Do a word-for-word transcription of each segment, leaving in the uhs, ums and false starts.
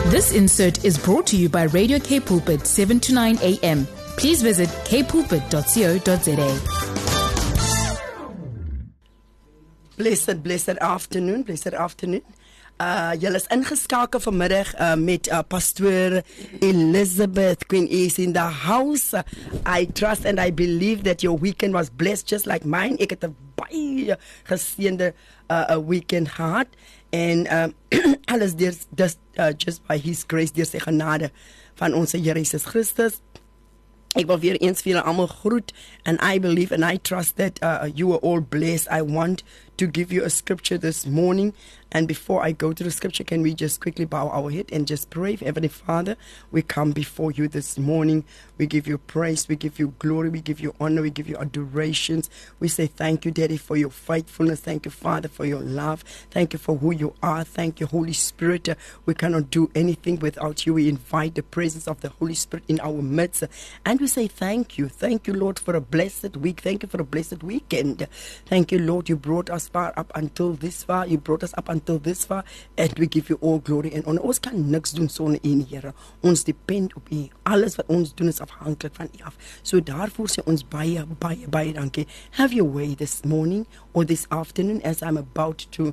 This insert is brought to you by Radio K Pulpit, seven to nine a.m. Please visit k pulpit dot co dot za. Blessed, blessed afternoon, blessed afternoon. Uh, julle is ingeskakel vanmiddag uh, met uh, Pastor Elizabeth. Queen is in the house. Uh, I trust and I believe that your weekend was blessed just like mine. Ek het 'n baie geseënde uh, weekend gehad. En uh, alles deur uh, just by His grace, deur sy genade van ons Here Jesus Christus. Ek wil weer eens vir julle almal groet, and I believe and I trust that uh, you are all blessed. I want to give you a scripture this morning, and before I go to the scripture, can we just quickly bow our head and just pray? Heavenly Father, we come before you this morning. We give you praise, we give you glory, we give you honor, we give you adorations. We say thank you, Daddy, for your faithfulness. Thank you, Father, for your love. Thank you for who you are. Thank you, Holy Spirit. We cannot do anything without you. We invite the presence of the Holy Spirit in our midst, and we say thank you. Thank you, Lord, for a blessed week. Thank you for a blessed weekend. Thank you, Lord, you brought us far up until this far. You brought us up until this far, and we give you all glory and honor. Ons kan niks doen sonder U, Here. Ons depend op U. Alles wat ons doen is afhanklik van U af. So daarvoor sê ons baie, baie, baie dankie. Have your way this morning or this afternoon as I'm about to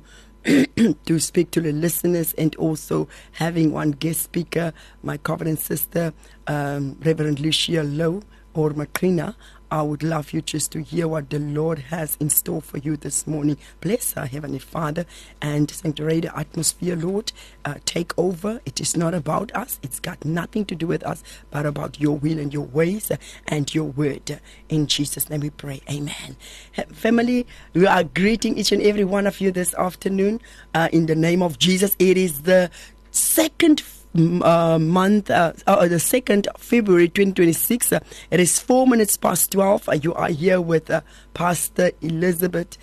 to speak to the listeners, and also having one guest speaker, my covenant sister, um, Reverend Lucia Lowe or Macrina. I would love you just to hear what the Lord has in store for you this morning. Bless our Heavenly Father and sanctuary the atmosphere, Lord. Uh, take over. It is not about us. It's got nothing to do with us, but about your will and your ways and your word. In Jesus' name we pray. Amen. Family, we are greeting each and every one of you this afternoon uh, in the name of Jesus. It is the second Uh, month, uh, uh, the second of February twenty twenty-six. Uh, it is four minutes past twelve. Uh, you are here with uh, Pastor Elizabeth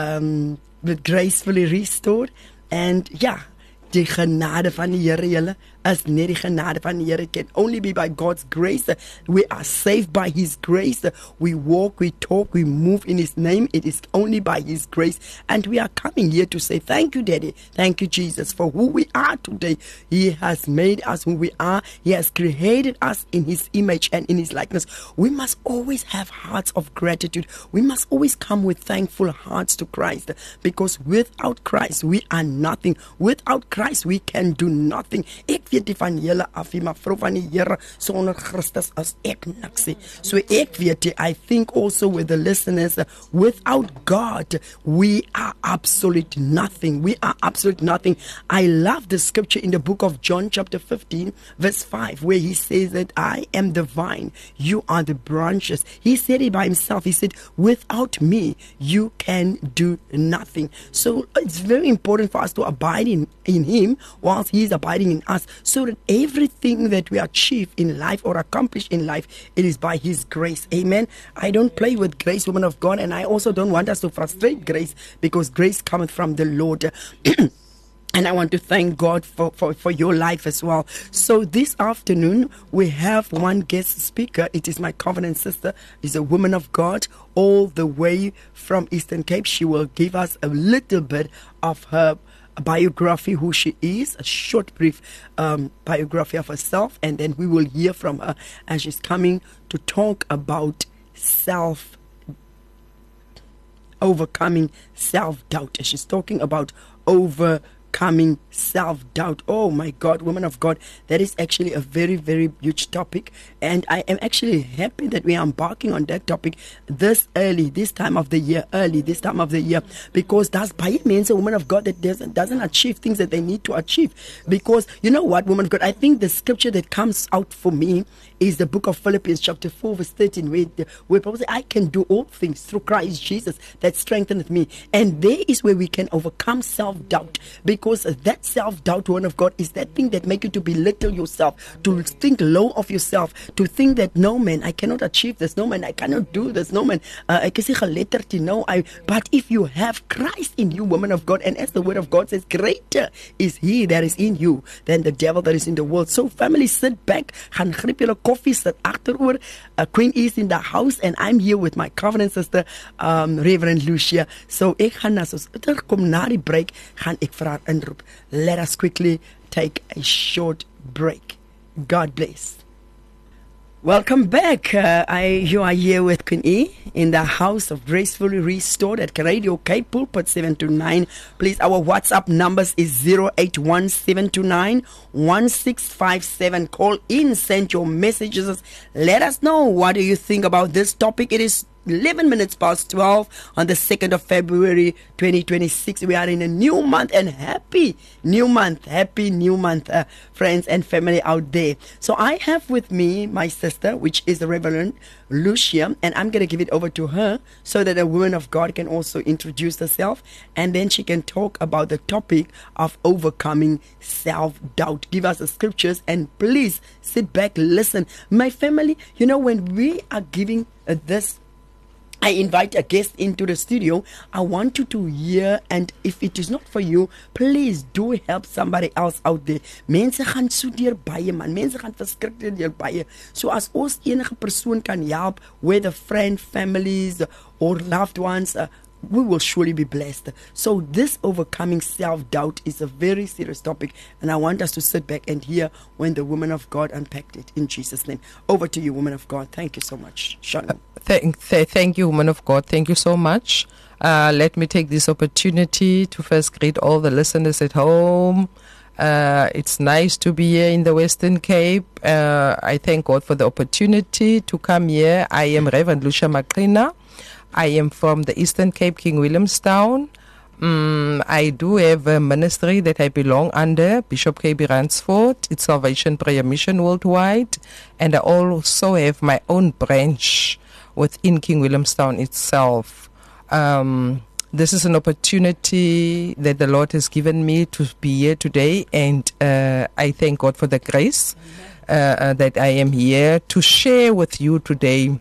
um, with Gracefully Restored. And yeah, die genade van die Here, julle, is net die genade van die Here. It can only be by God's grace. We are saved by His grace. We walk, we talk, we move in His name. It is only by His grace. And we are coming here to say thank you, Daddy. Thank you, Jesus, for who we are today. He has made us who we are. He has created us in His image and in His likeness. We must always have hearts of gratitude. We must always come with thankful hearts to Christ, because without Christ we are nothing. Without Christ we can do nothing. Ek weet die van julle af, maar vrou van die Here, sonder Christus as ek niks. So ek weet, I think also with the listeners, without God we are absolute nothing. We are absolute nothing. I love the scripture in the book of John chapter fifteen verse five, where He says that I am the vine, you are the branches. He said it by Himself. He said, without me you can do nothing. So it's very important for us to abide in, in Him whilst He is abiding in us, so that everything that we achieve in life or accomplish in life, it is by His grace. Amen. I don't play with grace, woman of God, and I also don't want us to frustrate grace, because grace cometh from the Lord. And I want to thank God for, for, for your life as well. So this afternoon, we have one guest speaker. It is my covenant sister. Is a woman of God all the way from Eastern Cape. She will give us a little bit of her biography, who she is, a short, brief um, biography of herself, and then we will hear from her as she's coming to talk about self, overcoming self-doubt. As she's talking about over Overcoming self-doubt. Oh my God, woman of God, that is actually a very, very huge topic, and I am actually happy that we are embarking on that topic this early, this time of the year, early, this time of the year, because that's by means a woman of God that doesn't, doesn't achieve things that they need to achieve. Because you know what, woman of God, I think the scripture that comes out for me is the book of Philippians chapter four verse thirteen, where, where Paul says, I can do all things through Christ Jesus that strengtheneth me. And there is where we can overcome self-doubt, because that self-doubt, one of God, is that thing that make you to belittle yourself, to think low of yourself, to think that no man, I cannot achieve this, no man, I cannot do this, no man, uh, I can say geletterd, no, I. But if you have Christ in you, woman of God, and as the word of God says, greater is He that is in you than the devil that is in the world. So family, sit back, gaan grip julle koffie, sit agteroor. Uh, Queen is in the house, and I'm here with my covenant sister, um, Reverend Lucia. So ek gaan as ons terugkom na die break, gaan ek vir haar inroep. Let us quickly take a short break. God bless. Welcome back. Uh, I, you are here with Queen E in the house of Gracefully Restored at Radio Cape Pulpit seven two nine. Please, our WhatsApp numbers is zero eight one seven two nine one six five seven. Call in, send your messages. Let us know what do you think about this topic. It is eleven minutes past twelve on the second of February twenty twenty-six. We are in a new month, and happy new month, happy new month, uh, friends and family out there. So I have with me my sister, which is the Reverend Lucia, and I'm going to give it over to her so that a woman of God can also introduce herself, and then she can talk about the topic of overcoming self-doubt. Give us the scriptures, and please sit back, listen. My family, you know, when we are giving uh, this, I invite a guest into the studio. I want you to hear, and if it is not for you, please do help somebody else out there. Mense gaan so deur baie man. Mense gaan verskrik deur baie. So as ons enige persoon kan help, whether friend, families or loved ones, uh, we will surely be blessed. So this overcoming self-doubt is a very serious topic, and I want us to sit back and hear when the woman of God unpacked it in Jesus' name. Over to you, woman of God. Thank you so much. Shalom. Uh, thank, th- thank you, woman of God. Thank you so much. Uh, let me take this opportunity to first greet all the listeners at home. Uh, it's nice to be here in the Western Cape. Uh, I thank God for the opportunity to come here. I am Reverend Lucia Maqhina. I am from the Eastern Cape, King Williamstown. Um, I do have a ministry that I belong under, Bishop K B Ransford. It's Salvation Prayer Mission Worldwide. And I also have my own branch within King Williamstown itself. Um, this is an opportunity that the Lord has given me to be here today, and uh, I thank God for the grace uh, uh, that I am here to share with you today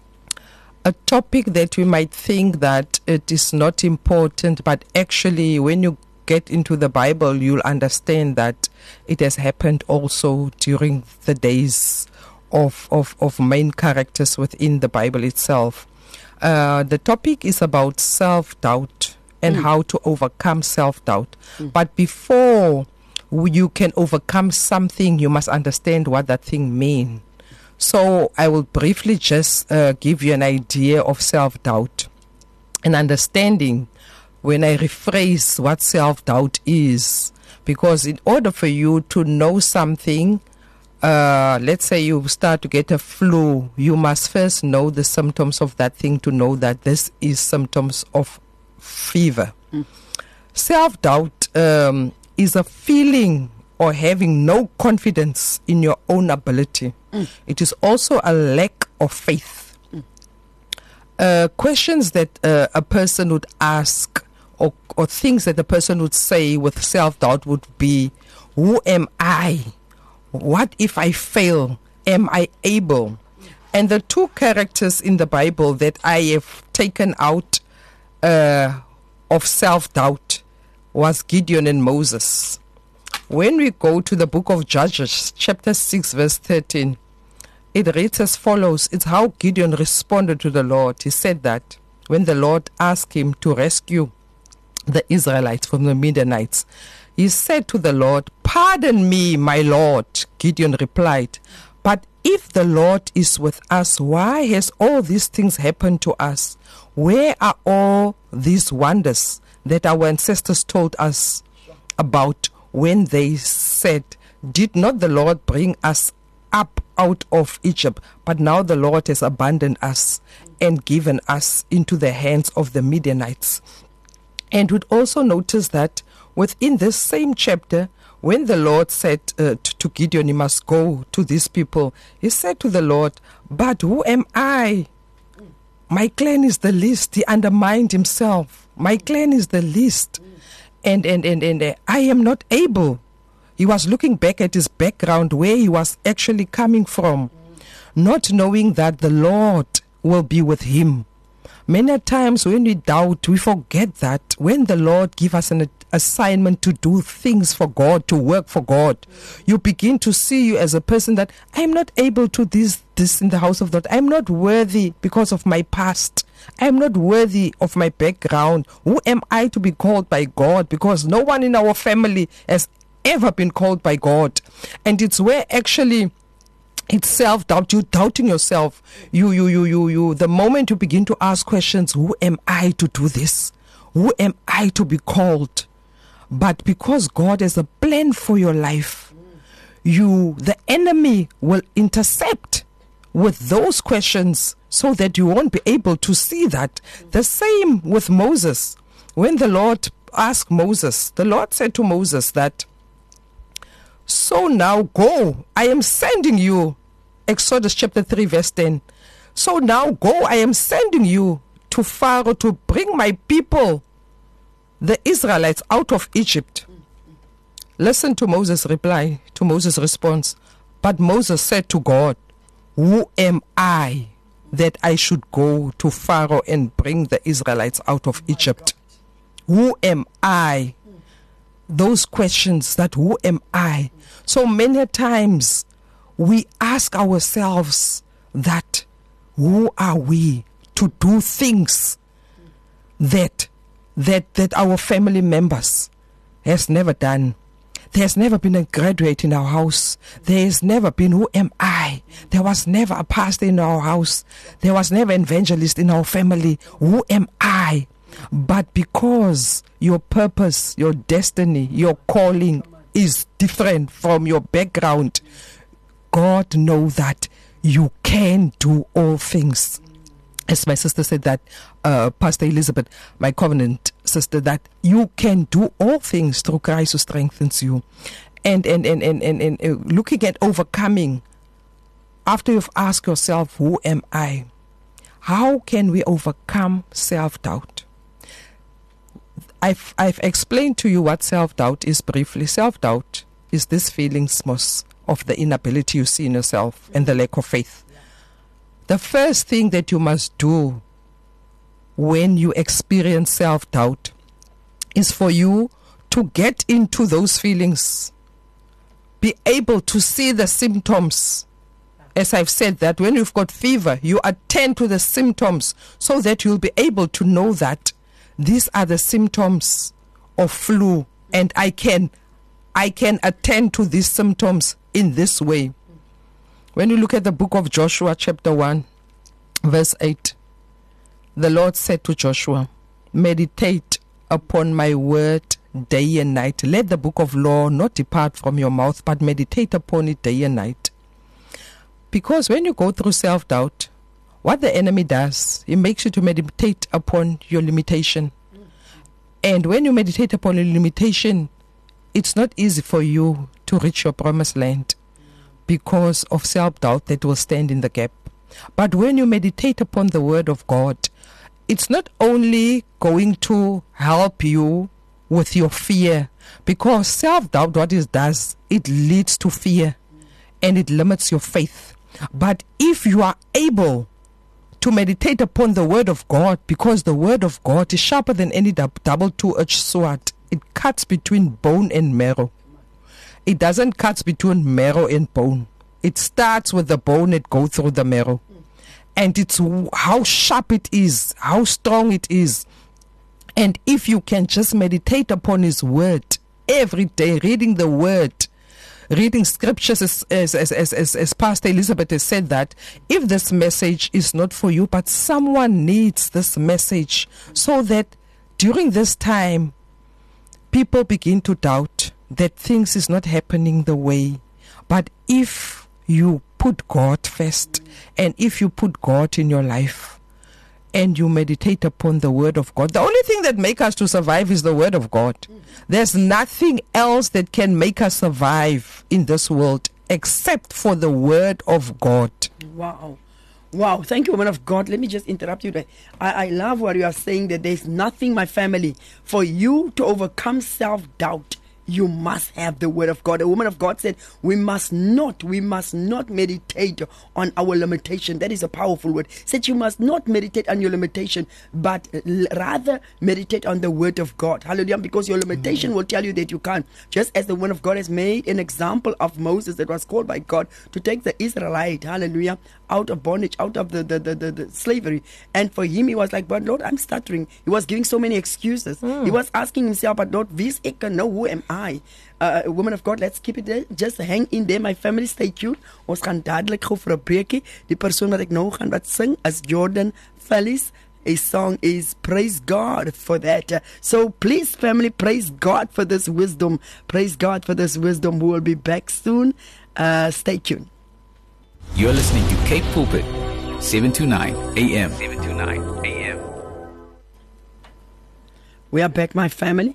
a topic that we might think that it is not important, but actually when you get into the Bible, you'll understand that it has happened also during the days of, of, of main characters within the Bible itself. Uh, the topic is about self-doubt and mm. how to overcome self-doubt. Mm. But before you can overcome something, you must understand what that thing means. So I will briefly just uh, give you an idea of self-doubt and understanding when I rephrase what self-doubt is. Because in order for you to know something, uh, let's say you start to get a flu, you must first know the symptoms of that thing to know that this is symptoms of fever. Mm. Self-doubt um, is a feeling or having no confidence in your own ability. Mm. It is also a lack of faith. Mm. Uh, questions that uh, a person would ask or, or things that a person would say with self-doubt would be, who am I? What if I fail? Am I able? Mm. And the two characters in the Bible that I have taken out uh, of self-doubt was Gideon and Moses. When we go to the book of Judges, chapter six, verse thirteen, it reads as follows. It's how Gideon responded to the Lord. He said that when the Lord asked him to rescue the Israelites from the Midianites, he said to the Lord, "Pardon me, my Lord." Gideon replied, "But if the Lord is with us, why has all these things happened to us? Where are all these wonders that our ancestors told us about when they said, did not the Lord bring us up out of Egypt? But now the Lord has abandoned us and given us into the hands of the Midianites." And we'd also notice that within this same chapter, when the Lord said uh, to, to Gideon, "You must go to these people," he said to the Lord, "But who am I? My clan is the least." He undermined himself. My clan is the least. And, and, and, and uh, I am not able. He was looking back at his background, where he was actually coming from, not knowing that the Lord will be with him. Many times when we doubt, we forget that when the Lord gives us an assignment to do things for God, to work for God, you begin to see you as a person that I am not able to do this, this in the house of God. I am not worthy because of my past. I am not worthy of my background. Who am I to be called by God? Because no one in our family has ever been called by God. And it's where actually it's self-doubt. You're doubting yourself. You, you, you, you, you. The moment you begin to ask questions, who am I to do this? Who am I to be called? But because God has a plan for your life, you, the enemy will intercept with those questions so that you won't be able to see that. The same with Moses. When the Lord asked Moses, the Lord said to Moses that, so now go, I am sending you. Exodus chapter three verse ten. So now go, I am sending you to Pharaoh to bring my people, the Israelites, out of Egypt. Listen to Moses' reply, to Moses' response. But Moses said to God, who am I that I should go to Pharaoh and bring the Israelites out of Egypt? Who am I? Those questions, that who am I? So many times we ask ourselves that, who are we to do things that that that our family members has never done? There has never been a graduate in our house. There has never been, who am I? There was never a pastor in our house. There was never an evangelist in our family. Who am I? But because your purpose, your destiny, your calling is different from your background, God knows that you can do all things. As my sister said that, uh, Pastor Elizabeth, my covenant sister, that you can do all things through Christ who strengthens you. And, and, and, and, and, and uh, looking at overcoming, after you've asked yourself, who am I? How can we overcome self-doubt? I've, I've explained to you what self-doubt is briefly. Self-doubt is this feelings most of the inability you see in yourself and the lack of faith. The first thing that you must do when you experience self-doubt is for you to get into those feelings, be able to see the symptoms. As I've said, that when you've got fever, you attend to the symptoms so that you'll be able to know that these are the symptoms of flu, and I can I can attend to these symptoms in this way. When you look at the book of Joshua chapter one, verse eight, the Lord said to Joshua, meditate upon my word day and night. Let the book of law not depart from your mouth, but meditate upon it day and night. Because when you go through self-doubt, what the enemy does, he makes you to meditate upon your limitation. And when you meditate upon your limitation, it's not easy for you to reach your promised land because of self-doubt that will stand in the gap. But when you meditate upon the word of God, it's not only going to help you with your fear, because self-doubt, what it does, it leads to fear and it limits your faith. But if you are able to meditate upon the word of God, because the word of God is sharper than any double two-edged sword, it cuts between bone and marrow. It doesn't cut between marrow and bone. It starts with the bone, it goes through the marrow. And it's how sharp it is, how strong it is. And if you can just meditate upon his word every day, reading the word, reading scriptures, as, as, as, as, as, as Pastor Elizabeth has said, that if this message is not for you, but someone needs this message, so that during this time, people begin to doubt that things is not happening the way. But if you put God first, and if you put God in your life, and you meditate upon the word of God, the only thing that makes us to survive is the word of God. There's nothing else that can make us survive in this world except for the word of God. Wow. Wow. Thank you, woman of God. Let me just interrupt you there. I, I love what you are saying, that there's nothing, my family, for you to overcome self-doubt. You must have the word of God. A woman of God said, we must not, we must not meditate on our limitation. That is a powerful word. Said you must not meditate on your limitation, but l- rather meditate on the word of God. Hallelujah. Because your limitation mm-hmm. will tell you that you can't. Just as the woman of God has made an example of Moses that was called by God to take the Israelite, hallelujah, out of bondage, out of the, the, the, the, the slavery. And for him, he was like, but Lord, I'm stuttering. He was giving so many excuses. Mm. He was asking himself, but Lord, this I can know, who am I? Uh, woman of God, let's keep it there. Just hang in there. My family, stay tuned. Ons gaan dadelijk gou vir 'n breekie. Die persoon wat ek nou gaan wat sing is Jordan Fellis. His song is Praise God for that. Uh, so please, family, praise God for this wisdom. Praise God for this wisdom. We will be back soon. Uh, stay tuned. You're listening to Cape Pulpit, seven to nine A M. seven to nine A M. We are back, my family.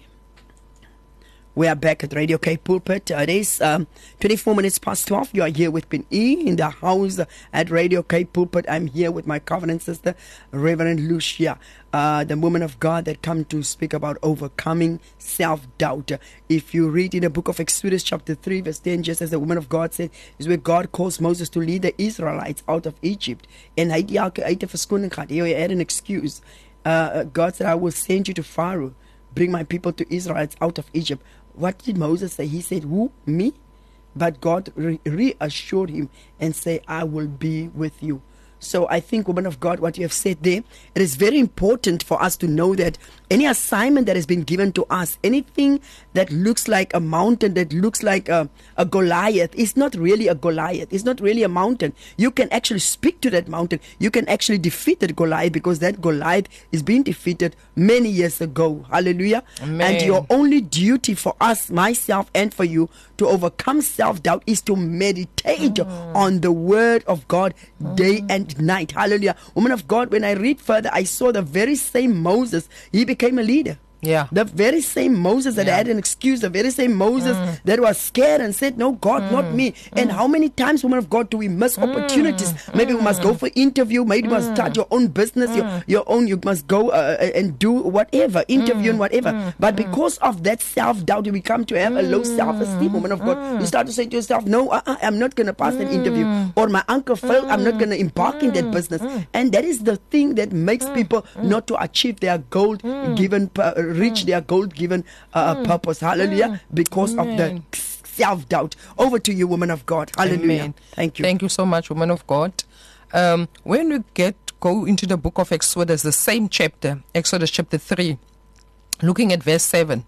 We are back at Radio Cape Pulpit. Uh, it is um, twenty-four minutes past twelve. You are here with Ben E in the house at Radio Cape Pulpit. I'm here with my covenant sister, Reverend Lucia, uh, the woman of God that come to speak about overcoming self-doubt. If you read in the book of Exodus chapter three, verse ten, just as the woman of God said, is where God calls Moses to lead the Israelites out of Egypt. And hy het elke uit 'n verskoning gehad. Hy had an excuse. Uh, God said, I will send you to Pharaoh. Bring my people to Israelites out of Egypt. What did Moses say? He said, who? Me? But God re- reassured him and said, I will be with you. So I think, woman of God, what you have said there, it is very important for us to know that any assignment that has been given to us, anything that looks like a mountain, that looks like a, a Goliath, is not really a Goliath. It's not really a mountain. You can actually speak to that mountain. You can actually defeat that Goliath, because that Goliath is being defeated many years ago. Hallelujah. Amen. And your only duty for us, myself and for you, to overcome self-doubt is to meditate mm. on the word of God day mm. and night. Hallelujah. Woman of God, when I read further, I saw the very same Moses, he became a leader. Yeah. The very same Moses that yeah. had an excuse, the very same Moses mm. that was scared and said, no, God, mm. not me. Mm. And how many times, woman of God, do we miss mm. opportunities? Maybe mm. we must go for interview. Maybe you mm. must start your own business, mm. your, your own, you must go uh, and do whatever, interview mm. and whatever. Mm. But because of that self-doubt, we come to have a low self-esteem, woman of God. Mm. You start to say to yourself, no, uh-uh, I'm not going to pass mm. that interview. Or my uncle failed, I'm not going to embark mm. in that business. Mm. And that is the thing that makes mm. people mm. not to achieve their goal-given mm. reach their goal-given uh, mm. purpose. Hallelujah. Mm. Because Amen. Of the self-doubt. Over to you, woman of God. Hallelujah. Amen. Thank you. Thank you so much, woman of God. Um, when we get go into the book of Exodus, the same chapter, Exodus chapter three, looking at verse seven,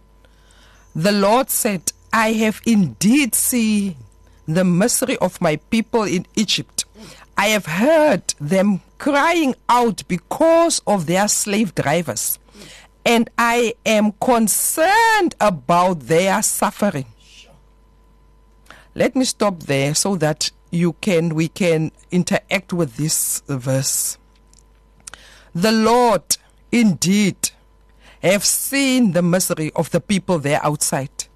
the Lord said, I have indeed seen the misery of my people in Egypt. I have heard them crying out because of their slave drivers. And I am concerned about their suffering. Let me stop there so that you can we can interact with this verse. The Lord indeed have seen the misery of the people there outside.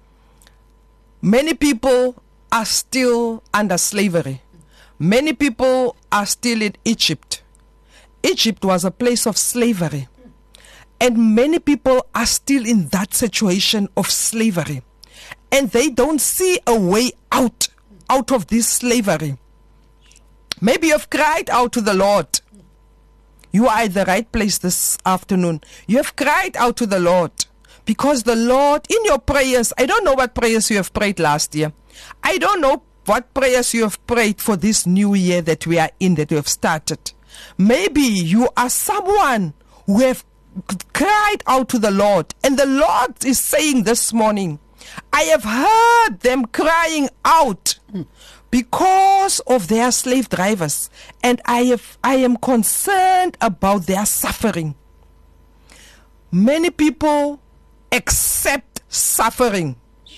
Many people are still under slavery. Many people are still in Egypt. Egypt was a place of slavery. And many people are still in that situation of slavery. And they don't see a way out, out of this slavery. Maybe you've cried out to the Lord. You are at the right place this afternoon. You have cried out to the Lord. Because the Lord, in your prayers, I don't know what prayers you have prayed last year. I don't know what prayers you have prayed for this new year that we are in, that we have started. Maybe you are someone who have cried out to the Lord, and the Lord is saying this morning, I have heard them crying out because of their slave drivers, and I have I am concerned about their suffering. Many people accept suffering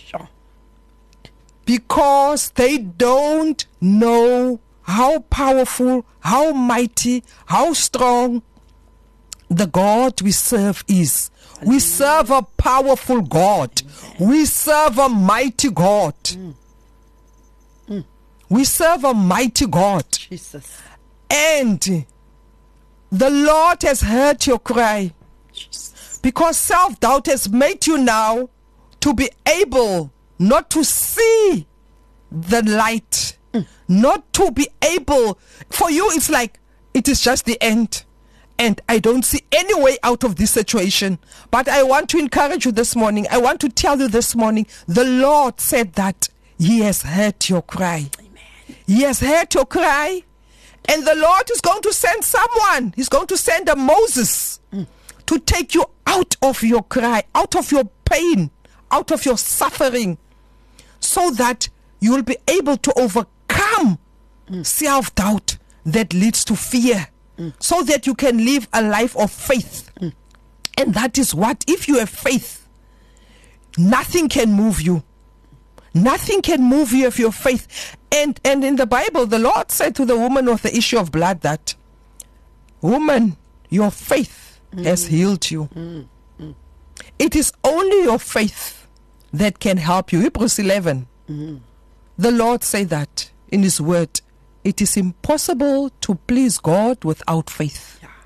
because they don't know how powerful, how mighty, how strong the God we serve is. We serve a powerful God. We serve a mighty God. Mm. Mm. We serve a mighty God. Jesus. And the Lord has heard your cry. Jesus. Because self-doubt has made you now to be able not to see the light. Mm. Not to be able. For you, it's like, it is just the end. And I don't see any way out of this situation. But I want to encourage you this morning. I want to tell you this morning, the Lord said that He has heard your cry. Amen. He has heard your cry. And the Lord is going to send someone. He's going to send a Moses mm. to take you out of your cry, out of your pain, out of your suffering, so that you will be able to overcome mm. self-doubt that leads to fear, mm. so that you can live a life of faith. Mm. And that is what, if you have faith, nothing can move you. Nothing can move you if your faith. And and in the Bible, the Lord said to the woman of the issue of blood that, woman, your faith mm. has healed you. Mm. Mm. It is only your faith that can help you. Hebrews eleven. Mm. The Lord said that in His word. It is impossible to please God without faith. Yeah.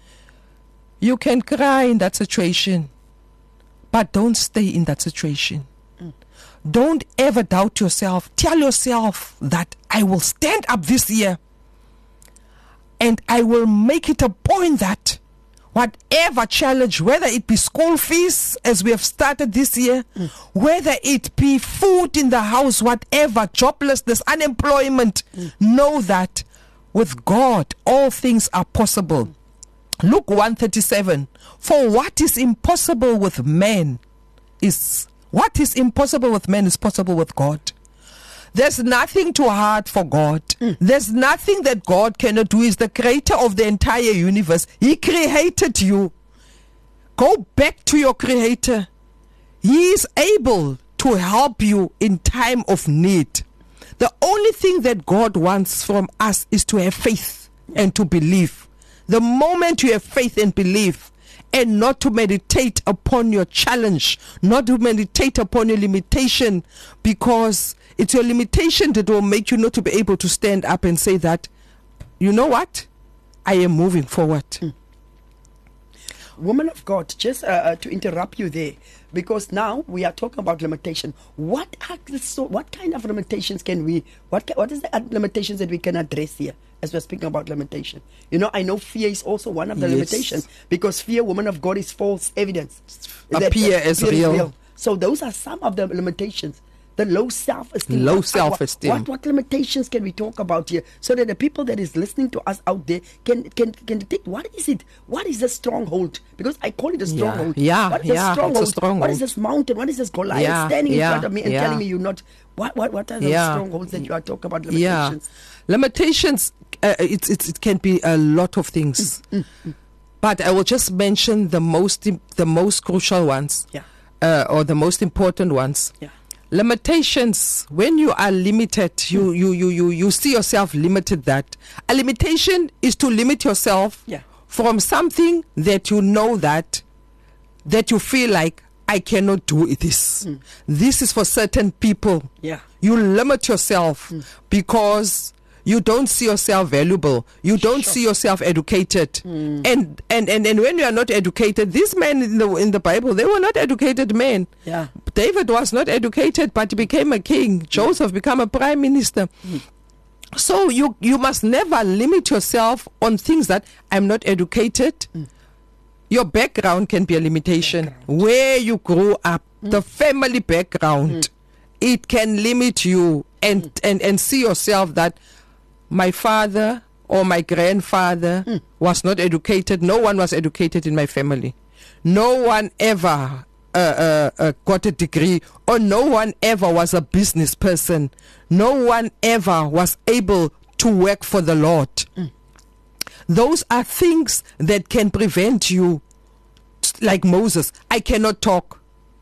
You can cry in that situation, but don't stay in that situation. Mm. Don't ever doubt yourself. Tell yourself that I will stand up this year and I will make it a point that whatever challenge, whether it be school fees, as we have started this year, mm. whether it be food in the house, whatever, joblessness, unemployment, mm. know that with God, all things are possible. Mm. Luke one thirty-seven, for what is impossible with man is, what is impossible with man is possible with God. There's nothing too hard for God. Mm. There's nothing that God cannot do. He's the creator of the entire universe. He created you. Go back to your creator. He is able to help you in time of need. The only thing that God wants from us is to have faith and to believe. The moment you have faith and believe, and not to meditate upon your challenge, not to meditate upon your limitation, because it's your limitation that will make you not to be able to stand up and say that, you know what, I am moving forward. Mm. Woman of God, just uh, uh, to interrupt you there, because now we are talking about limitation. What are the, so what kind of limitations can we, what what is the limitations that we can address here as we're speaking about limitation? You know, I know fear is also one of the yes. limitations, because fear, woman of God, is false evidence. Appear as real. real. So those are some of the limitations. The low self-esteem. Low self-esteem. What, what limitations can we talk about here, so that the people that is listening to us out there can can can detect what is it? What is the stronghold? Because I call it a stronghold. Yeah, what is yeah, a stronghold? it's a stronghold. What is this mountain? What is this Goliath yeah, standing yeah, in front of me and yeah. telling me you're not? What what what are those yeah. strongholds that you are talking about? Limitations. Yeah. Limitations. Uh, it's, it's it can be a lot of things, mm, mm, mm. but I will just mention the most the most crucial ones. Yeah. Uh, or the most important ones. Yeah. Limitations, when you are limited, you, you, you, you, you see yourself limited. That a limitation is to limit yourself yeah. from something that you know that that you feel like, I cannot do this. Mm. This is for certain people. Yeah. You limit yourself mm. because you don't see yourself valuable. You don't sure. see yourself educated. Mm. And, and, and, and when you are not educated, these men in the in the Bible, they were not educated men. Yeah. David was not educated, but he became a king. Joseph became a prime minister. Mm. So you, you must never limit yourself on things that I'm not educated. Mm. Your background can be a limitation. Background. Where you grew up, mm. the family background, mm. it can limit you and, mm. and, and see yourself that my father or my grandfather mm. was not educated. No one was educated in my family. No one ever uh, uh, uh, got a degree, or no one ever was a business person. No one ever was able to work for the Lord. Mm. Those are things that can prevent you, like Moses. I cannot talk.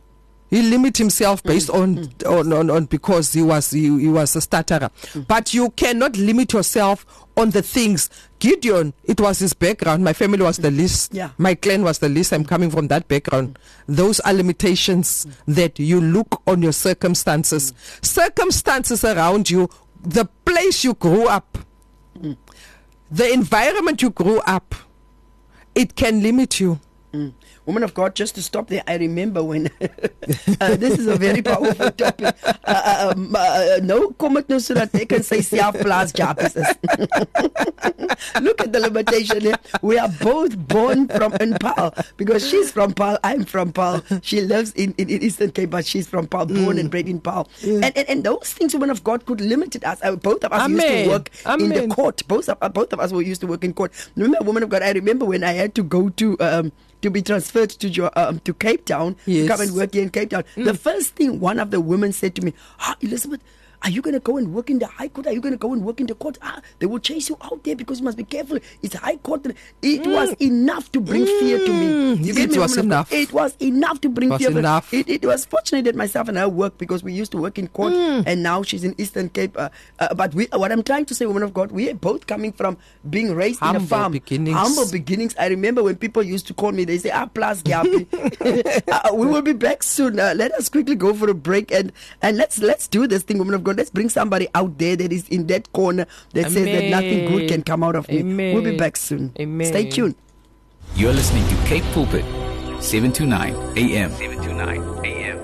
He limited himself based mm, on, mm. on, on on because he was he, he was a stutterer. Mm. But you cannot limit yourself on the things. Gideon, it was his background. My family was the least. Yeah. My clan was the least. I'm coming from that background. Mm. Those are limitations mm. that you look on your circumstances. Mm. Circumstances around you, the place you grew up, mm. the environment you grew up, it can limit you. Mm. woman of God, just to stop there, I remember when uh, this is a very powerful topic. Uh, um, uh, no, kom het nou so dat ek kan sy self plaas Jappies is. Look at the limitation here. We are both born from in Paarl because she's from Paarl, I'm from Paarl. She lives in, in, in Eastern Cape, but she's from Paarl, born mm. and bred in Paarl. Mm. And, and and those things, woman of God, could limit us. Uh, both of us Amen. used to work Amen. in the court. Both of uh, both of us were used to work in court. Remember, woman of God, I remember when I had to go to um, to be transferred to your, um, to Cape Town yes. to come and work here in Cape Town. Mm. The first thing one of the women said to me, "Ah, Elizabeth, are you going to go and work in the High Court? Are you going to go and work in the court? Ah, they will chase you out there because you must be careful. It's High Court." It mm. was enough to bring mm. fear to me. You it me, was enough. It was enough to bring it was fear. Enough. It, it was fortunate that myself and I worked because we used to work in court mm. and now she's in Eastern Cape. Uh, uh, but we, what I'm trying to say, woman of God, we are both coming from being raised Humble in a farm. Beginnings. Humble beginnings. I remember when people used to call me, they say, ah, plus Gappy. uh, we will be back soon. Uh, let us quickly go for a break and, and let's let's do this thing, woman of God. Let's bring somebody out there that is in that corner that Amen. says that nothing good can come out of me. Amen. We'll be back soon. Amen. Stay tuned. You're listening to Cape Pulpit, seven to nine A M. seven to nine A M.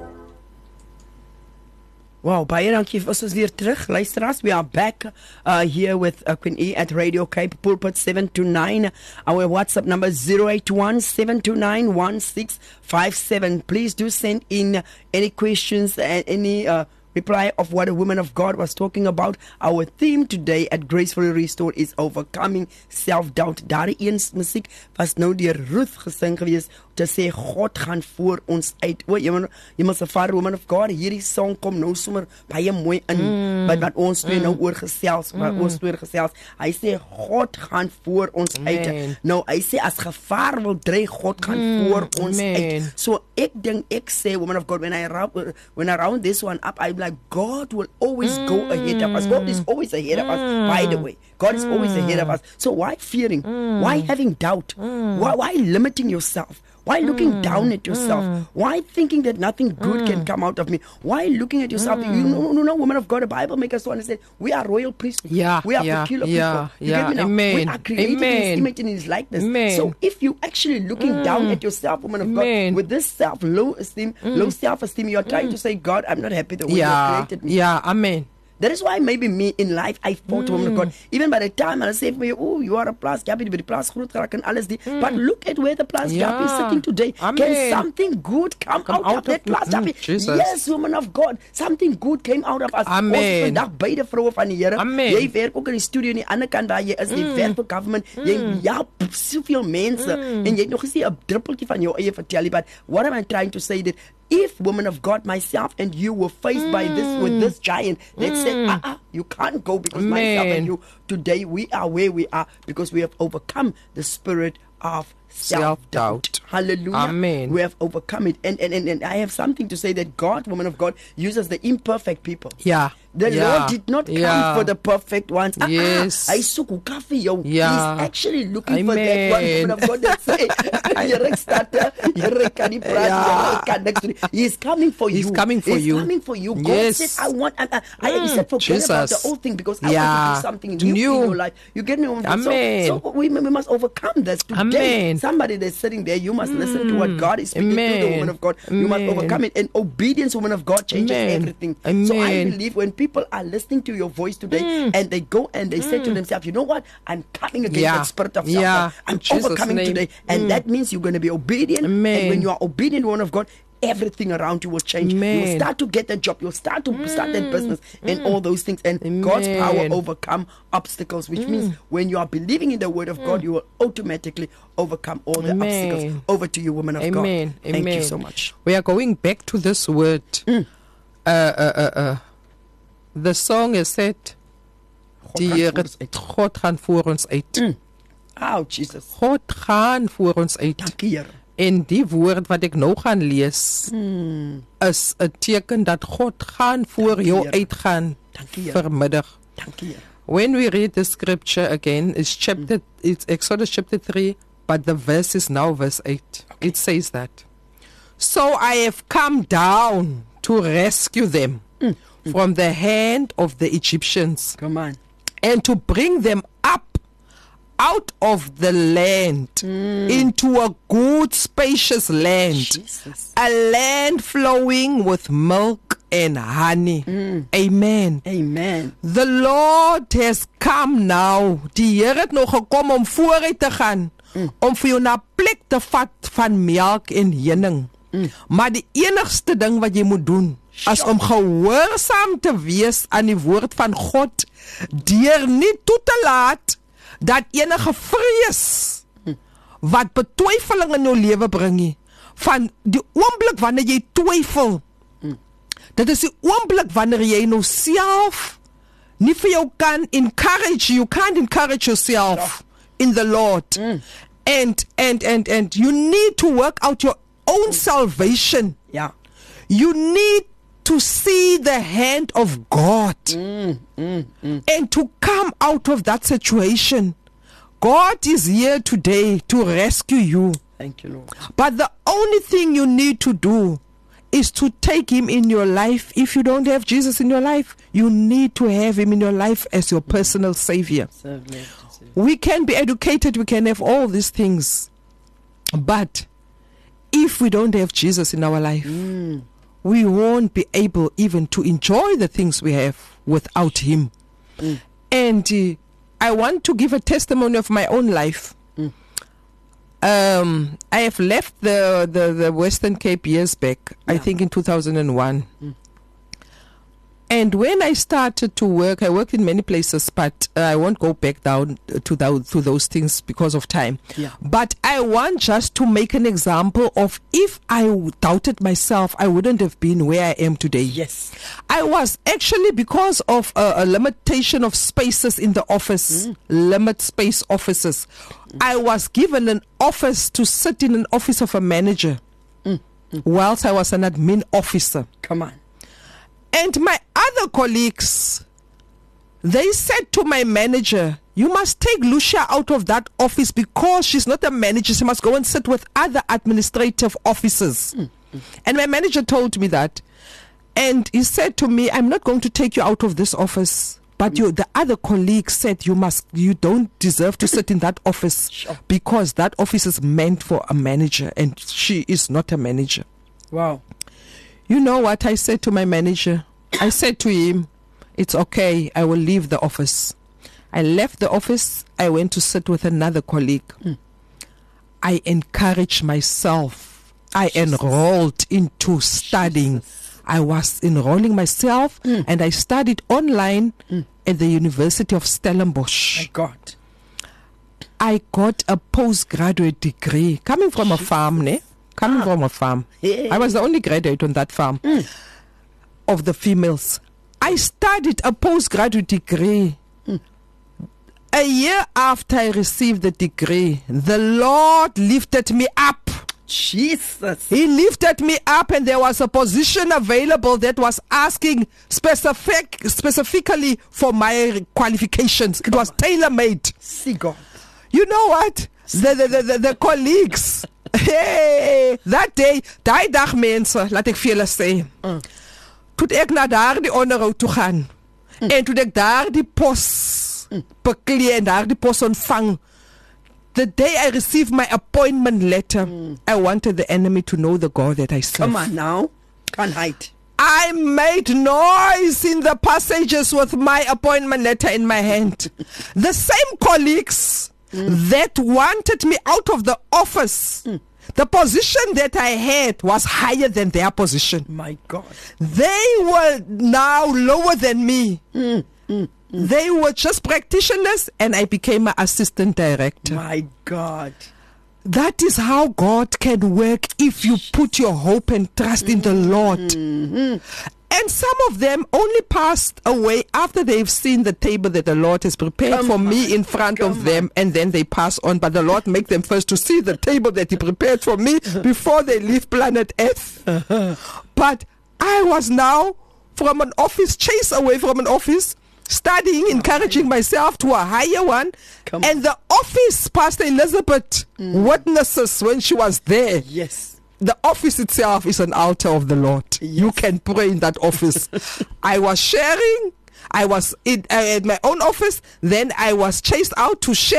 Wow, baie dankie. Ons is weer terug. Luisteraars, we are back uh, here with uh, Queen E at Radio Cape Pulpit seven to nine. Our WhatsApp number zero eight one, seven two nine, one six five seven. Please do send in any questions and any uh, reply of what a woman of God was talking about. Our theme today at Gracefully Restored is overcoming self-doubt. Daar eens musiek was nou deur Ruth gesing gewees te sê God gaan voor ons uit. O, jy moet jy moet sê woman of God, hierdie song kom nou sommer baie mooi in. Mm. But wat ons twee mm. nou oor gesels, maar mm. ons twee gesels. Hy sê God gaan voor ons Amen. uit. Nou hy sê as gevaar wil dreig, God gaan mm. voor ons Amen. uit. So ek dink ek sê woman of God, when I when I round this one up, I'm like, God will always mm. go ahead of us. God is always ahead of us, mm. by the way. God is mm. always ahead of us. So why fearing? Mm. Why having doubt? Mm. Why, why limiting yourself? Why looking mm. down at yourself? Mm. Why thinking that nothing good mm. can come out of me? Why looking at yourself? Mm. You know, no, no, woman of God, the Bible makes us to understand we are royal priesthood. Yeah, we are yeah, peculiar yeah, people. You yeah. get me now? Amen. We are created Amen. in His image and in His likeness. Amen. So if you actually looking mm. down at yourself, woman of Amen. God, with this self low esteem, mm. low self esteem, you are trying mm. to say, God, I'm not happy the way yeah. you created me. Yeah, Amen. That is why maybe me in life I fought mm. woman of God. Even by the time I say for you, oh, you are a plus Gappy, the plus groot geraak and alles die. Mm. But look at where the plus yeah. Gappy is sitting today. Amen. Can something good come, come out, out of that plus Gappy? Mm, yes, woman of God. Something good came out of us. Amen. Ons vandag beide vroue van die Here. Amen. Jy werk ook in die studio aan die ander kant waar jy is, jy mm. werk vir government. Mm. Jy help soveel mense mm. en jy het nog gesien 'n druppeltjie van jou eie vertel. But what am I trying to say that if woman of God, myself and you were faced mm. by this with this giant that mm. said, ah, uh-uh, you can't go because Amen. myself and you, today we are where we are because we have overcome the spirit of self-doubt. Hallelujah. Amen. We have overcome it. And, and, and, and I have something to say that God, woman of God, uses the imperfect people. Yeah. The yeah. Lord did not come yeah. for the perfect ones. Yes. I soek coffee, yo. Yeah. He's actually looking Amen. for that one woman of God that say, you're starter, you're kan nie praat, Yeah. kan niks doen. He's coming for He's you. coming for He's you. coming for you. God Yes. said, I want, I, I, I Mm. he said, forget Jesus. about the old thing because I Yeah. want to do something new, New. in your life. You get me? Amen. So, so we, we must overcome this today. Amen. Somebody that's sitting there, you must listen to what God is speaking Amen. to the woman of God. You must Amen. overcome it. And obedience, woman of God, changes Amen. everything. Amen. So I believe when people are listening to your voice today Mm. and they go and they mm. say to themselves, you know what? I'm coming against Yeah. that spirit of Yeah. self-doubt. I'm In Jesus' overcoming name. today. And Mm. that means you're going to be obedient. Amen. And when you are obedient, woman of God, everything around you will change. Amen. You will start to get a job. You'll start to mm. start that business and Mm. all those things. And Amen. God's power overcome obstacles, which mm. means when you are believing in the word of mm. God, you will automatically overcome all the Amen. obstacles. Over to you, woman of Amen. God. Thank Amen. you so much. We are going back to this word. Mm. Uh, uh, uh, uh. The song is said, die Here, God gaan voor ons uit. Mm. Oh, Jesus. God gaan voor ons uit. Dankie, Here. En die woord wat ek nou gaan lees mm. is 'n teken dat God gaan voor Dankie, jou Here. uitgaan Dankie, Here. vanmiddag. Dankie, Here. When we read the scripture again, it's chapter, mm. it's Exodus chapter three, but the verse is now verse eight. Okay. It says that, so I have come down to rescue them mm. Mm. from the hand of the Egyptians. Come on. And to bring them up out of the land mm. into a good, spacious land, Jesus. A land flowing with milk and honey. Mm. Amen. Amen. The Lord has come now. Die Here het nog gekom om vooruit te gaan, mm. om vir jou na plek te vat van melk en honing. Mm. Maar die enigste ding wat jy moet doen, as om gehoorsaam te wees aan die woord van God, deur nie toe te laat dat enige vrees wat betwyfeling in jou lewe bring nie, van die oomblik wanneer jy twyfel, dit is die oomblik wanneer jy nou self nie vir jou kan encourage, you can't encourage yourself in the Lord. Mm. And, and, and, and you need to work out your own salvation. Yeah. You need to see the hand of God mm, mm, mm. and to come out of that situation. God is here today to rescue you. Thank you, Lord. But the only thing you need to do is to take him in your life. If you don't have Jesus in your life, you need to have him in your life as your personal savior. Certainly. We can be educated, we can have all these things, but if we don't have Jesus in our life, mm. we won't be able even to enjoy the things we have without him. Mm. And uh, I want to give a testimony of my own life. Mm. Um, I have left the, the, the Western Cape years back, yeah. I think in two thousand one. Mm. And when I started to work, I worked in many places, but uh, I won't go back down to, the, to those things because of time. Yeah. But I want just to make an example of if I doubted myself, I wouldn't have been where I am today. Yes. I was actually, because of a, a limitation of spaces in the office, mm. limit space offices, mm. I was given an office to sit in an office of a manager, mm. Mm. whilst I was an admin officer. Come on. And my other colleagues, they said to my manager, you must take Lucia out of that office because she's not a manager. She must go and sit with other administrative officers. Mm. Mm. And my manager told me that. And he said to me, I'm not going to take you out of this office. But mm. you, the other colleagues said, you must, you don't deserve to sit in that office sure. because that office is meant for a manager and she is not a manager. Wow. You know what I said to my manager? I said to him, it's okay, I will leave the office. I left the office, I went to sit with another colleague. Mm. I encouraged myself. I Jesus. enrolled into studying. Jesus. I was enrolling myself mm. and I studied online mm. at the University of Stellenbosch. My God. I got a postgraduate degree coming from Jesus. a farm, ne? Coming ah. from a farm. Yeah. I was the only graduate on that farm mm. of the females. I studied a postgraduate degree. Mm. A year after I received the degree, the Lord lifted me up. Jesus. He lifted me up and there was a position available that was asking specific, specifically for my qualifications. It was tailor-made. See God. You know what? The, the, the, the, the colleagues... Hey, that day, die dag mense, laat ek vir julle sê. Mm. Toe ek na daar die onderhoud toe gaan. Mm. En toe ek daar die pos mm. beklee en daar die pos ontvang. The day I received my appointment letter, mm. I wanted the enemy to know the God that I serve. Come on now. Can't hide. I made noise in the passages with my appointment letter in my hand. The same colleagues Mm. that wanted me out of the office. Mm. The position that I had was higher than their position. My God. They were now lower than me. Mm. Mm. Mm. They were just practitioners and I became an assistant director. My God. That is how God can work if you put your hope and trust mm. in the Lord. Mm-hmm. And some of them only passed away after they've seen the table that the Lord has prepared Come for on. me in front Come of them, on. and then they pass on. But the Lord make them first to see the table that He prepared for me before they leave planet Earth. But I was now from an office, chased away from an office, studying, encouraging myself to a higher one. Come and on. the office, Pastor Elizabeth, mm. witnesses when she was there. Yes. The office itself is an altar of the Lord. Yes. You can pray in that office. I was sharing. I was in, uh, at my own office. Then I was chased out to share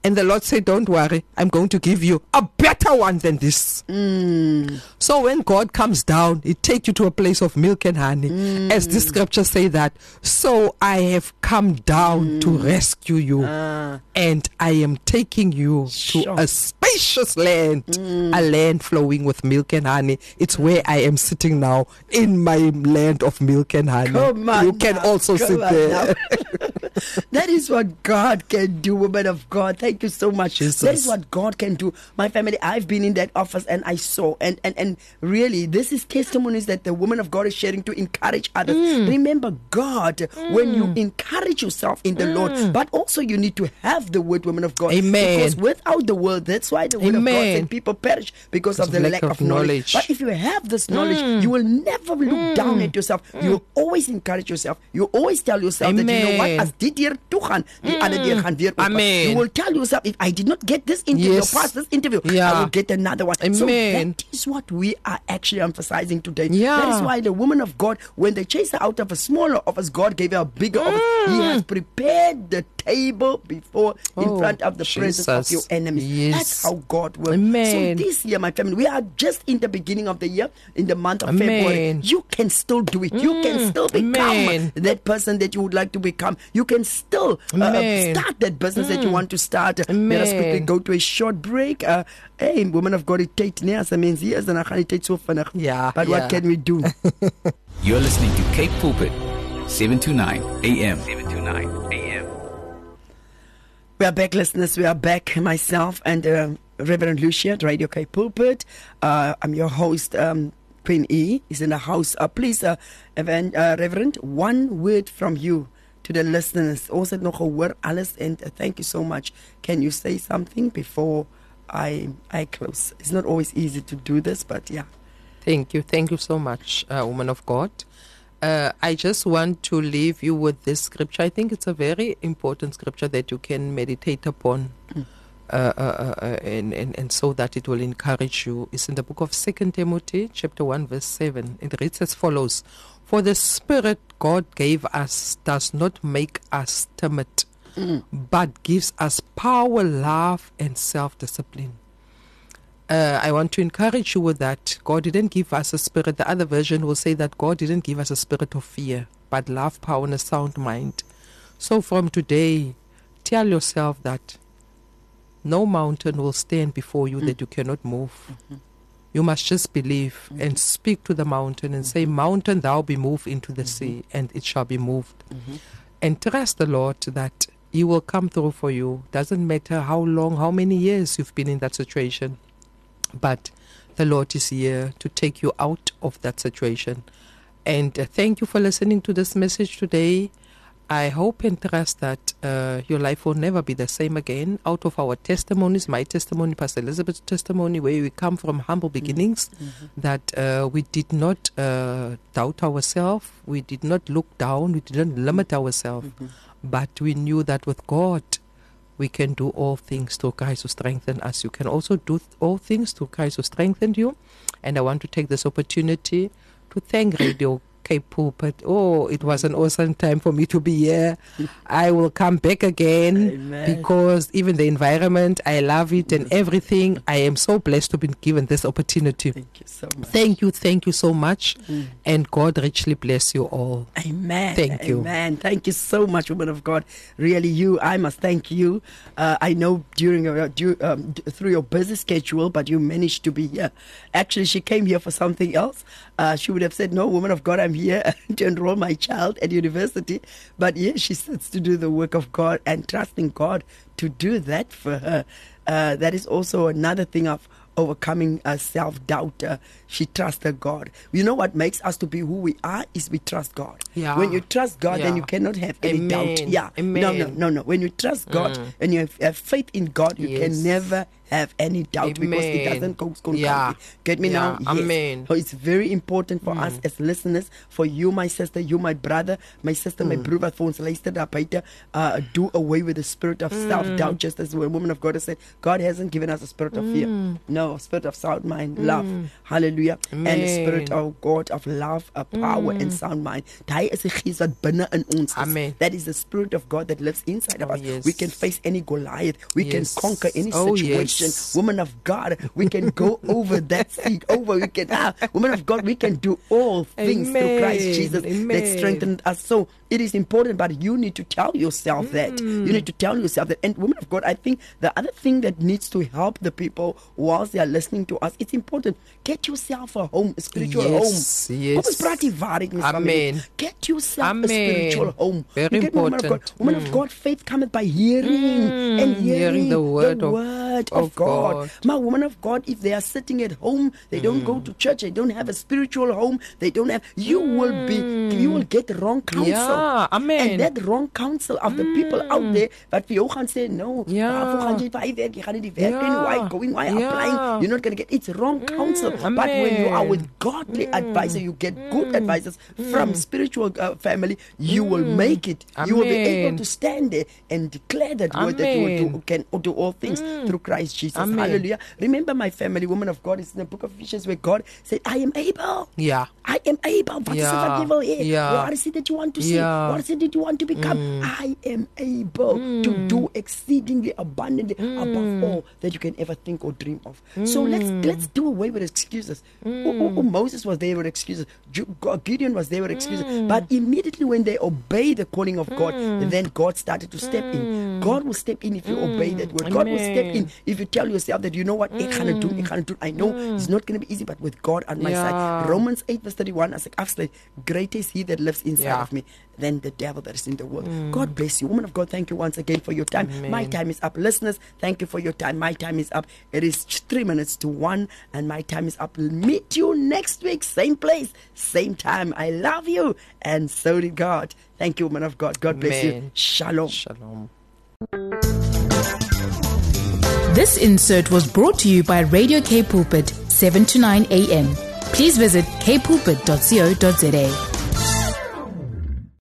And the Lord said, don't worry, I'm going to give you a better one than this. Mm. So when God comes down, He takes you to a place of milk and honey. Mm. As the scriptures say that, so I have come down mm. to rescue you. Ah. And I am taking you Sure. to a spacious land, mm. a land flowing with milk and honey. It's where I am sitting now, in my land of milk and honey. Come on you can now. also Come sit on there. That is what God can do, woman of God. Thank you so much. Jesus. That is what God can do. My family, I've been in that office and I saw, and and, and really, this is testimonies that the woman of God is sharing to encourage others. Mm. Remember God mm. when you encourage yourself in the mm. Lord, but also you need to have the word, woman of God. Amen. Because without the word, that's why the word Amen. of God said people perish because, because of the lack, lack of, of knowledge. knowledge. But if you have this knowledge, mm. you will never look mm. down at yourself. Mm. You will always encourage yourself. You always tell yourself Amen. that you know what, as dit hier toe gaan, die mm. ander deur gaan weer open. Amen. You will tell yourself, if I did not get this interview, yes. pass this interview, yeah. I will get another one. Amen. So that is what we are actually emphasizing today. Yeah. That is why the woman of God, when they chased her out of a smaller office, God gave her a bigger mm. office. He has prepared the table before oh, in front of the Jesus. presence of your enemies. Yes. That's how God works. Amen. So this year, my family, we are just in the beginning of the year, in the month of Amen. February. You can still do it. Mm. You can still become Amen. that person that you would like to become. You can still uh, start that business mm. that you want to start. Amen. Let us quickly go to a short break. Uh, hey, woman of God, it takes nie as 'n mens hier is dan gaan dit so vinnig. Yeah, but yeah. what can we do? You're listening to Cape Pulpit, seven twenty-nine A M. seven twenty-nine A M. We are back, listeners. We are back, myself and uh, Reverend Lucia at Radio Cape Pulpit. Uh, I'm your host, um, Queen E. is in the house. Uh, please, uh, Evan, uh, Reverend, one word from you to the listeners. Also, nog gehoor alles, and uh, thank you so much. Can you say something before I I close? It's not always easy to do this, but yeah. Thank you. Thank you so much, uh, woman of God. Uh, I just want to leave you with this scripture. I think it's a very important scripture that you can meditate upon, mm. uh, uh, uh, and, and, and so that it will encourage you. It's in the book of Second Timothy, chapter one, verse seven. It reads as follows: For the Spirit God gave us does not make us timid, mm. but gives us power, love, and self-discipline. Uh, I want to encourage you with that. God didn't give us a spirit. The other version will say that God didn't give us a spirit of fear, but love, power, and a sound mind. So from today, tell yourself that no mountain will stand before you mm. that you cannot move. Mm-hmm. You must just believe mm-hmm. and speak to the mountain and mm-hmm. say, Mountain, thou be moved into the mm-hmm. sea, and it shall be moved. Mm-hmm. And trust the Lord that He will come through for you. Doesn't matter how long, how many years you've been in that situation. But the Lord is here to take you out of that situation. And uh, thank you for listening to this message today. I hope and trust that uh, your life will never be the same again. Out of our testimonies, my testimony, Pastor Elizabeth's testimony, where we come from humble beginnings, mm-hmm. that uh, we did not uh, doubt ourselves, we did not look down, we didn't limit ourselves, mm-hmm. but we knew that with God, we can do all things through Christ who strengthens us. You can also do th- all things through Christ who strengthened you. And I want to take this opportunity to thank Radio Cape Pulpit. Oh, it was an awesome time for me to be here. I will come back again. Amen. Because even the environment, I love it and everything. I am so blessed to be given this opportunity. Thank you so much. Thank you, thank you so much. Mm. And God richly bless you all. Amen. Thank you. Amen. Thank you so much, woman of God. Really, you, I must thank you. Uh, I know during your, due, um, through your busy schedule, but you managed to be here. Actually, she came here for something else. Uh, she would have said, no, woman of God, I'm here to enroll my child at university. But yes, she sits to do the work of God and trusting God to do that for her. Uh, that is also another thing of overcoming uh, self-doubt. Uh, she trusted God. You know what makes us to be who we are is we trust God. Yeah. When you trust God, yeah. then you cannot have any Amen. doubt. Yeah. Amen. No, no, no, no. When you trust God mm. and you have, have faith in God, you yes. can never have any doubt Amen. because it doesn't go go- Yeah. Get me Yeah. now? Yes. Amen. So it's very important for mm. us as listeners, for you, my sister, you, my brother, my sister, mm. my broer wat vir ons luister daar buite, uh, do away with the spirit of mm. self-doubt, just as the woman of God has said, God hasn't given us a spirit of fear. Mm. No, a spirit of sound mind, mm. love. Hallelujah. Amen. And a spirit of God of love, a power mm. and sound mind. Hy is 'n gees wat binne in ons is. Amen. That is the spirit of God that lives inside of Oh, us. yes. We can face any Goliath. We Yes. can conquer any Oh, situation. yes. Woman of God, we can go over that seat. Over, we can, ah, woman of God, we can do all things Amen. through Christ Jesus Amen. that strengthened us. So it is important, but you need to tell yourself mm. that. You need to tell yourself that. And woman of God, I think the other thing that needs to help the people whilst they are listening to us, it's important. Get yourself a home, a spiritual Yes, home. yes. Kom ons praat die waarheid, my Amen. family. Get yourself Amen. a spiritual home. Very You get me, woman of God. important. Woman Mm. of God, faith cometh by hearing Mm. and hearing, Hearing the word the of- word of of God. God. My woman of God, if they are sitting at home, they mm. don't go to church, they don't have a spiritual home, they don't have, you mm. will be, you will get wrong counsel. Yeah, amen. And that wrong counsel of the people Mm. out there, that vir jou gaan sê, no, Ja. waarvoor gaan jy vir hy werk, jy gaan nie die werk Ja. doen, why going, why Ja. applying, you're not going to get, it's wrong counsel. Mm. But when you are Amen. with godly Mm. advisor, you get good Mm. advisors from spiritual uh, family, you will make it. You will be able Amen. to stand there and declare that word that you will do, Amen. can do all things Mm. through Christ Jesus. Amen. Hallelujah. Remember, my family, woman of God, is in the book of Ephesians where God said, I am able. Yeah. I am able. What is it Ja. that you will hear? Ja. What is it that you want to see? Ja. What is it that you want to become? Mm. I am able Mm. to do exceedingly abundantly Mm. above all that you can ever think or dream of. So let's let's do away with excuses. Mm. Oh, oh, oh, Moses was there with excuses. Ju- God- Gideon was there with excuses. Mm. But immediately when they obey the calling of God, Mm. then God started to step in. Mm. God will step in if you Mm. obey that word. God will step in Amen. if you tell yourself that, you know what, ek gaan dit doen, ek gaan dit doen. I know Mm. it's not going to be easy, but with God on my Ja. side. Romans eight verse thirty-one, as ek afsluit, greater is he that lives inside Ja. of me than the devil that is in the world. Mm. God bless you. Woman of God, thank you once again for your time. Amen. My time is up. Listeners, thank you for your time. My time is up. It is three minutes to one, and my time is up. Meet you next week, same place, same time. I love you, and so did God. Thank you, woman of God. God bless you. Amen. Shalom. Shalom. This insert was brought to you by Radio K Pulpit, seven to nine a.m. Please visit k pulpit dot co dot za.